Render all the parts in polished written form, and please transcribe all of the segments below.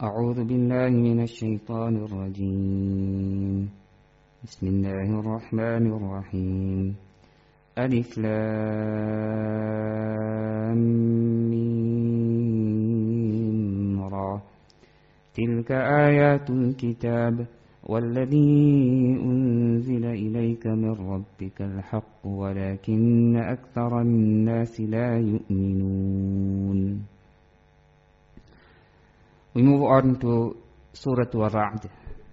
أعوذ بالله من الشيطان الرجيم بسم الله الرحمن الرحيم ألف لام ميم را تلك آيات الكتاب والذي أنزل إليك من ربك الحق ولكن أكثر الناس لا يؤمنون. We move on to Surah Al-Ra'd.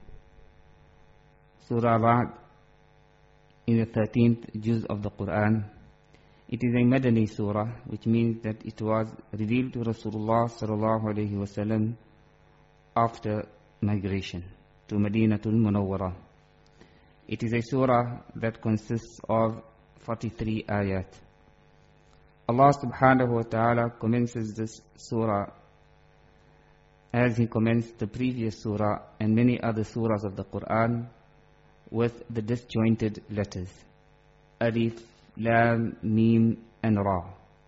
Surah Al-Ra'd in the 13th juz of the Quran. It is a Madani surah, which means that it was revealed to Rasulullah sallallahu alayhi wasallam after migration to Madinatul Munawwarah. It is a surah that consists of 43 ayat. Allah subhanahu wa ta'ala commences this surah as He commenced the previous surah and many other surahs of the Quran with the disjointed letters. Alif, Lam, Mim and Ra.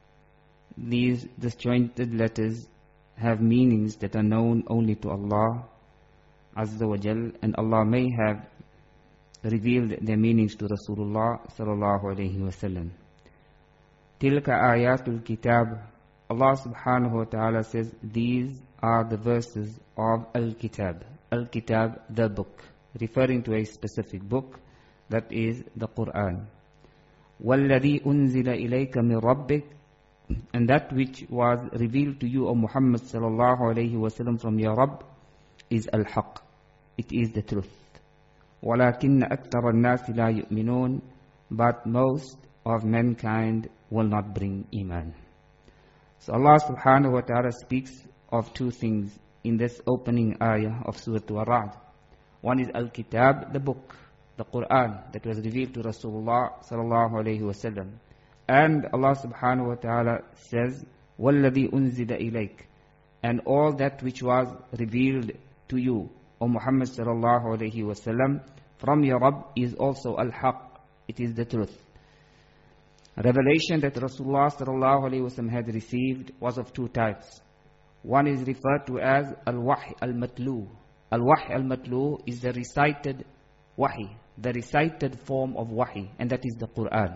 These disjointed letters have meanings that are known only to Allah Azza wa Jal, and Allah may have revealed their meanings to Rasulullah sallallahu alayhi wa sallam. Tilka ayatul kitab. Allah subhanahu wa ta'ala says, these are the verses of Al-Kitab. Al-Kitab, the book, referring to a specific book, that is the Quran. وَالَّذِي أُنزِلَ إِلَيْكَ مِنْ رَبِّكَ. And that which was revealed to you, O Muhammad sallallahu alayhi wa sallam, from your Rabb, is Al-Haq. It is the truth. وَلَكِنَّ أَكْثَرَ النَّاسِ لَا يُؤْمِنُونَ. But most of mankind will not bring Iman. So Allah subhanahu wa ta'ala speaks of two things in this opening ayah of Surah Al-Ra'd. One is Al-Kitab, the book, the Quran that was revealed to Rasulullah sallallahu alayhi wa sallam. And Allah subhanahu wa ta'ala says, وَالَّذِي أُنزِلَ إِلَيْكَ. And all that which was revealed to you, O Muhammad sallallahu alayhi wa sallam, from your Rabb is also Al-Haq. It is the truth. Revelation that Rasulullah sallallahu alayhi wa sallam had received was of two types. One is referred to as Al-Wahy Al-Matlu. Al-Wahy Al-Matlu is the recited Wahy, the recited form of Wahy, and that is the Quran.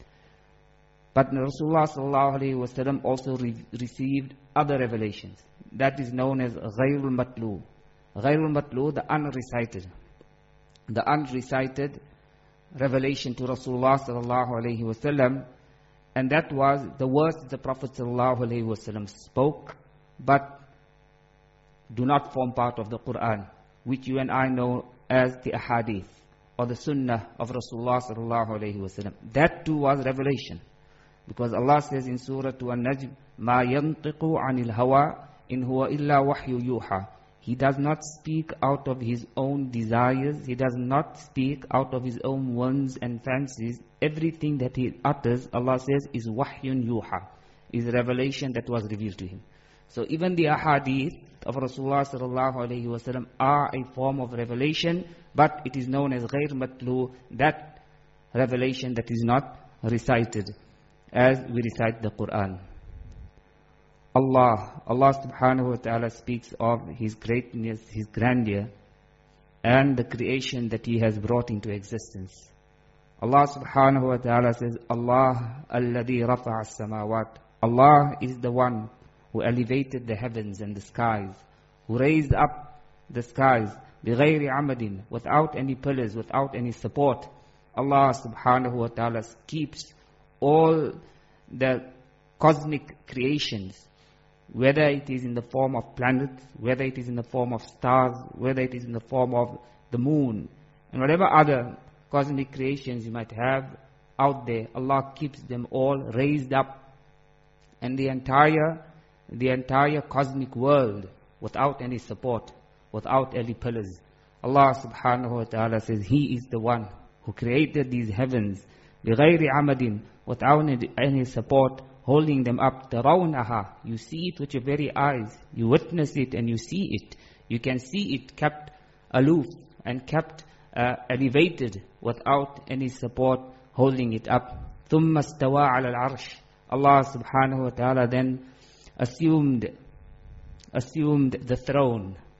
But Rasulullah sallallahu alayhi wa sallam also received other revelations. That is known as Ghayrul Matlu. Ghayrul Matlu, the unrecited. The unrecited revelation to Rasulullah sallallahu alayhi wa sallam, and that was the words the Prophet sallallahu alayhi wa sallam spoke, but do not form part of the Quran, which you and I know as the ahadith or the sunnah of Rasulullah sallallahu alayhi wa sallam. That too was revelation, because Allah says in Surah An-Najm, مَا يَنْطِقُ عَنِ الْهَوَىٰ إِنْ هُوَ إِلَّا وَحْيُ يُوحَىٰ. He does not speak out of his own desires. He does not speak out of his own whims and fancies. Everything that he utters, Allah says, is wahyun yuha, is revelation that was revealed to him. So even the ahadith of Rasulullah sallallahu alayhi wa sallam are a form of revelation, but it is known as ghair matlu, that revelation that is not recited as we recite the Quran. Allah subhanahu wa ta'ala speaks of His greatness, His grandeur, and the creation that He has brought into existence. Allah subhanahu wa ta'ala says, Allah alladhi rafa'a as-samawat. Allah is the one who elevated the heavens and the skies, who raised up the skies, bighayri amadin, without any pillars, without any support. Allah subhanahu wa ta'ala keeps all the cosmic creations, whether it is in the form of planets, whether it is in the form of stars, whether it is in the form of the moon, and whatever other cosmic creations you might have out there, Allah keeps them all raised up. And the entire cosmic world without any support, without any pillars. Allah subhanahu wa ta'ala says He is the one who created these heavens, بِغَيْرِ عَمَدٍ, without any support, holding them up. تَرَوْنَهَا, you see it with your very eyes. You witness it and you see it. You can see it kept aloof and kept elevated without any support holding it up. ثُمَّ اسْتَوَى عَلَى الْعَرْشِ. Allah subhanahu wa ta'ala then assumed the throne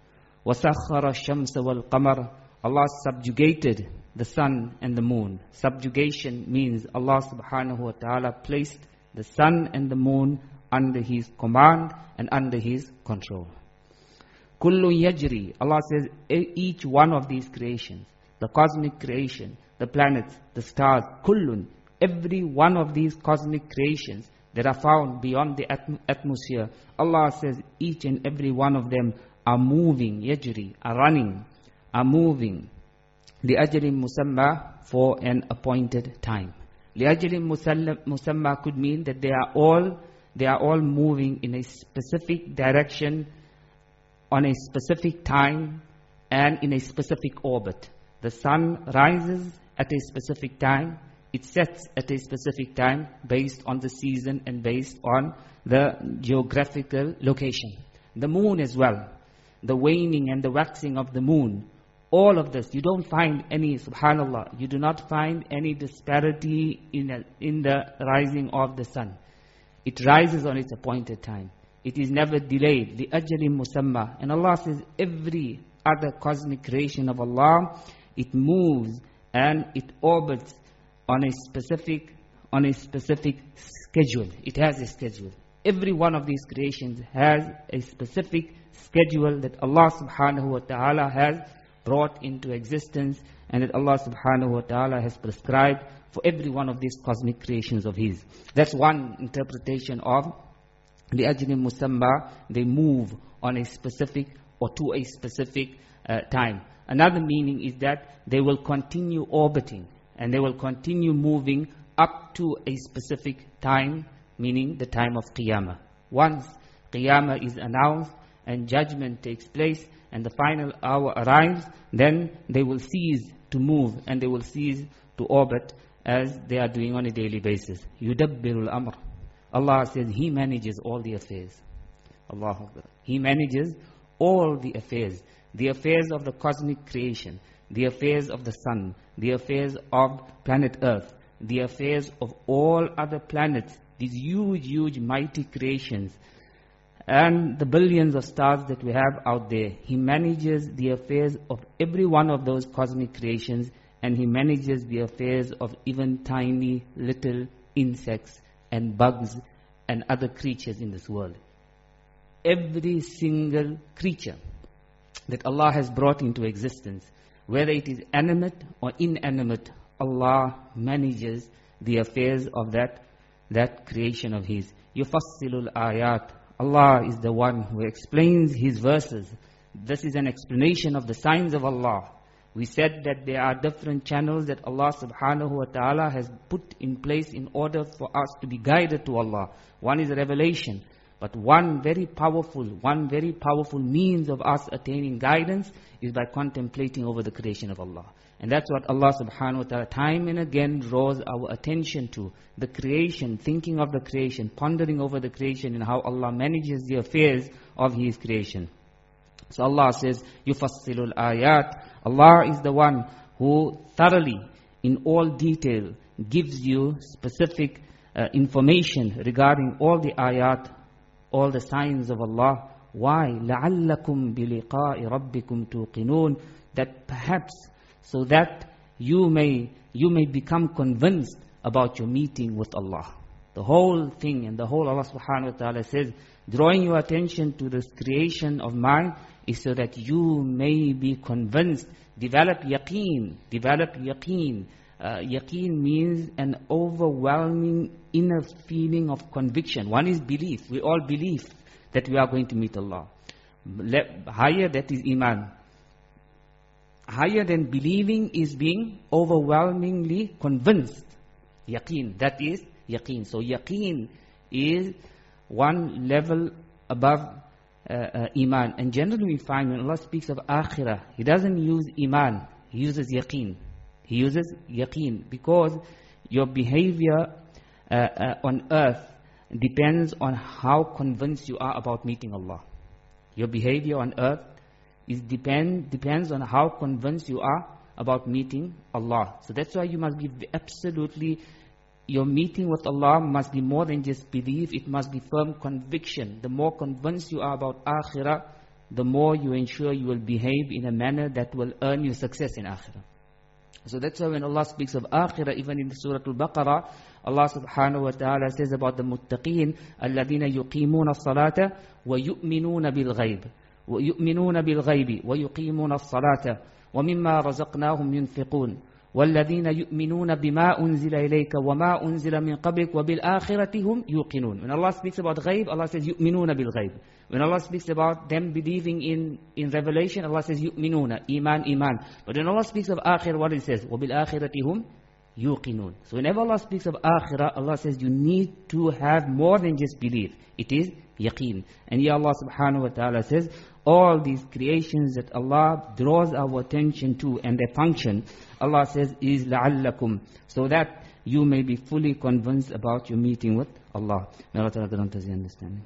وَسَخَّرَ الشَّمْسَ وَالْقَمَرَ. Allah subjugated the sun and the moon. Subjugation means Allah subhanahu wa ta'ala placed the sun and the moon under His command and under His control. Kullu yajri. Allah says each one of these creations, the cosmic creation, the planets, the stars, kullun, every one of these cosmic creations that are found beyond the atmosphere, Allah says each and every one of them are moving, yajri, are running, are moving. لِأَجْلٍ مُسَمَّى, for an appointed time. لِأَجْلٍ مُسَمَّى could mean that they are all moving in a specific direction, on a specific time, and in a specific orbit. The sun rises at a specific time, it sets at a specific time based on the season and based on the geographical location. The moon as well, the waning and the waxing of the moon, all of this, you don't find any, subhanallah, you do not find any disparity in the rising of the sun. It rises on its appointed time. It is never delayed. لِأَجَلٍ مُسَمَّى. And Allah says every other cosmic creation of Allah, it moves and it orbits on a specific schedule. It has a schedule. Every one of these creations has a specific schedule that Allah subhanahu wa ta'ala has brought into existence and that Allah subhanahu wa ta'ala has prescribed for every one of these cosmic creations of His. That's one interpretation of لِأَجْلٍ مُسَمَّى. They move on a specific or to a specific time. Another meaning is that they will continue orbiting and they will continue moving up to a specific time, meaning the time of Qiyamah. Once Qiyamah is announced and judgment takes place and the final hour arrives, then they will cease to move and they will cease to orbit as they are doing on a daily basis. يُدَبِّرُ الْأَمْرِ. Allah says He manages all the affairs. Allahu Akbar. He manages all the affairs of the cosmic creation, the affairs of the sun, the affairs of planet Earth, the affairs of all other planets, these huge, mighty creations, and the billions of stars that we have out there. He manages the affairs of every one of those cosmic creations, and He manages the affairs of even tiny little insects and bugs and other creatures in this world. Every single creature that Allah has brought into existence, whether it is animate or inanimate, Allah manages the affairs of that creation of His. يُفَصِّلُ الْآيَاتِ. Allah is the one who explains His verses. This is an explanation of the signs of Allah. We said that there are different channels that Allah subhanahu wa ta'ala has put in place in order for us to be guided to Allah. One is revelation. But one very powerful means of us attaining guidance is by contemplating over the creation of Allah. And that's what Allah subhanahu wa ta'ala time and again draws our attention to. The creation, thinking of the creation, pondering over the creation and how Allah manages the affairs of His creation. So Allah says, يُفَصِّلُ الْآيَاتِ. Allah is the one who thoroughly, in all detail, gives you specific information regarding all the ayat, all the signs of Allah. Why? لَعَلَّكُمْ بِلِقَاءِ رَبِّكُمْ تُوقِنُونَ. That perhaps, so that you may become convinced about your meeting with Allah. The whole thing and the whole Allah subhanahu wa ta'ala says, drawing your attention to this creation of mine is so that you may be convinced. Develop yaqeen. Yaqeen means an overwhelming inner feeling of conviction. One is belief. We all believe that we are going to meet Allah. Higher, that is iman. Higher than believing is being overwhelmingly convinced. Yaqeen, that is yaqeen. So yaqeen is one level above iman. And generally we find when Allah speaks of akhirah, He doesn't use iman, He uses yaqeen. He uses yaqeen because your behavior on earth depends on how convinced you are about meeting Allah. Your behavior on earth depends on how convinced you are about meeting Allah. So that's why you must be absolutely, your meeting with Allah must be more than just belief, it must be firm conviction. The more convinced you are about akhirah, the more you ensure you will behave in a manner that will earn you success in akhirah. So that's why when Allah speaks of akhirah, even in Surah Al-Baqarah, Allah subhanahu wa ta'ala says about the muttaqeen, الَّذِينَ يُقِيمُونَ الصَّلَاةَ وَيُؤْمِنُونَ بِالْغَيْبِ وَيُؤْمِنُونَ بِالْغَيْبِ وَيُقِيمُونَ الصَّلَاةَ وَمِمَّا رَزَقْنَاهُمْ يُنْفِقُونَ وَالَّذِينَ يُؤْمِنُونَ بِمَا أُنزِلَ إِلَيْكَ وَمَا أُنزِلَ مِنْ قَبْلِكَ وَبِالْآخِرَةِ هُمْ يُوقِنُونَ. When Allah speaks about ghaib, Allah says يُؤْمِنُونَ بِالْغَيْبِ. When Allah speaks about them believing in revelation, Allah says يُؤْمِنُونَ, iman. But when Allah speaks of akhirah, what it says? وَبِالْآخِرَةِ هُمْ يُوقِنُونَ. So whenever Allah speaks of akhirah, Allah says you need to have more than just belief. It is yaqeen. And here Allah subhanahu wa ta'ala says, all these creations that Allah draws our attention to and their function, Allah says, is لَعَلَّكُمْ, so that you may be fully convinced about your meeting with Allah. May Allah grant us the understanding.